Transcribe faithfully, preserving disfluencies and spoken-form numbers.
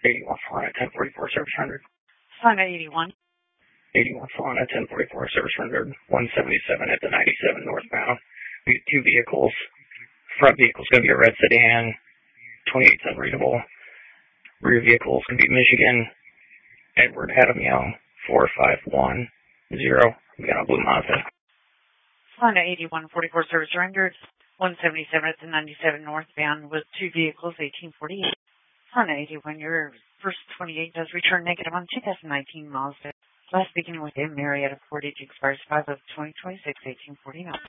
eighty-one Solana ten forty-four service rendered. Honda eighty-one. eighty-one Solana ten forty-four service rendered. one seventy-seven at the ninety-seven northbound. We have two vehicles. Front vehicle is going to be a red sedan. twenty-eight's unreadable. Rear vehicle is going to be Michigan. Edward Adam Young. four five one zero. We got a blue Mazda. Honda eighty-one forty-four service rendered. one seventy-seven at the ninety-seven northbound with two vehicles, eighteen forty-eight. Honda eighty-one, your first twenty-eight does return negative on two thousand nineteen Mazda. Last speaking with him, Marietta four digit expires five of twenty twenty-six, eighteen forty-nine.